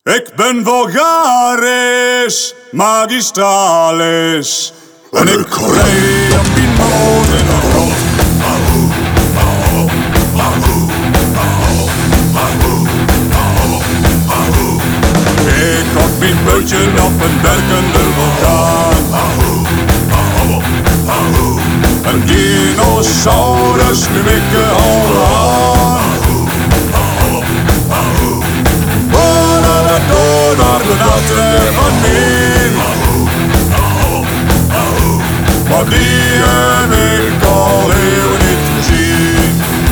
Ik ben vulgarisch, magistralis. En ik rij op mijn moot in de grond. Ik had mijn buitje op een werkende vulkaan. Een dinosaurus nu ik al aan. Door naar de natte van mij. Maar die heb ik al heel niet gezien.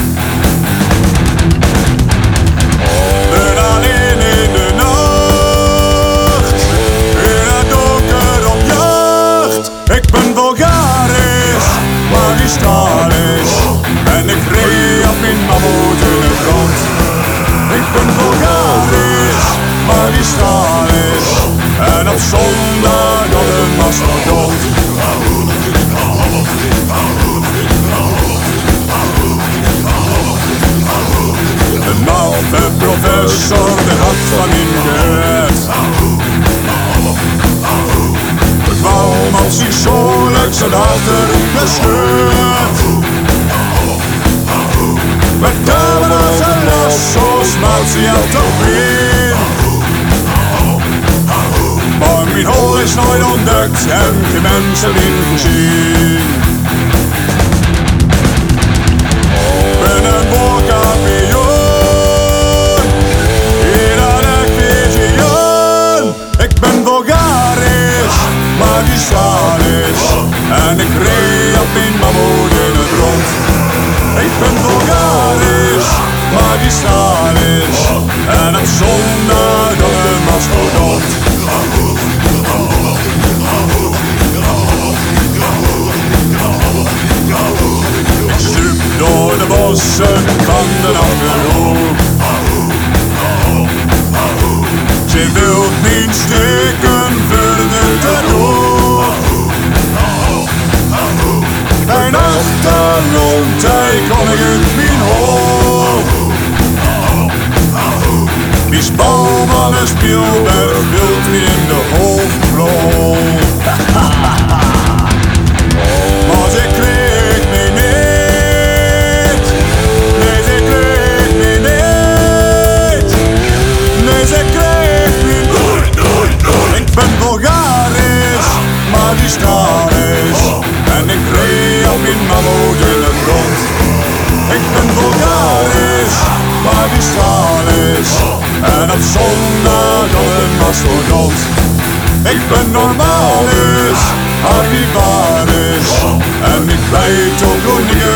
En alleen in de nacht, in het donker op jacht. Ik ben vulgarisch, magistralis. En ik reed op mijn mammoet in de grond. Ik ben vulgarisch, magistralis. En op zondag op de mastodont. De mouwe professor, de had van in gered. Waarom als hij zo leuk zijn achter gescheurd? Met camera's en lassos maakt ze jou toch weer. Maar mijn hol is nooit ontdekt en geen mensen in gezien. Ben een boorkampioen in een visioen. Ik ben vulgarisch, magistralis. En ik reed op mijn mammoet in het rond. Ik ben vulgarisch, magistralis. En op zondag op de mastodont. Ik stup door de bossen van de Achterhoek. Ze wilt mijn steken verder te doen. Mijn achtergrond, hij kon ik uit mijn hoofd. Die Spalman en Spielberg wilt me in de hoofdrol. Maar ze kreeg me niet. Nee, ze kreeg me niet. Nee, ze kreeg me niet. Ik ben vulgarisch, magistralis. En ik reed op mijn mammoet in het rond. Ik ben vulgarisch, magistralis. En op zondag op de mastodont. Ik ben normalis, archivaris. En ik weet ook hoe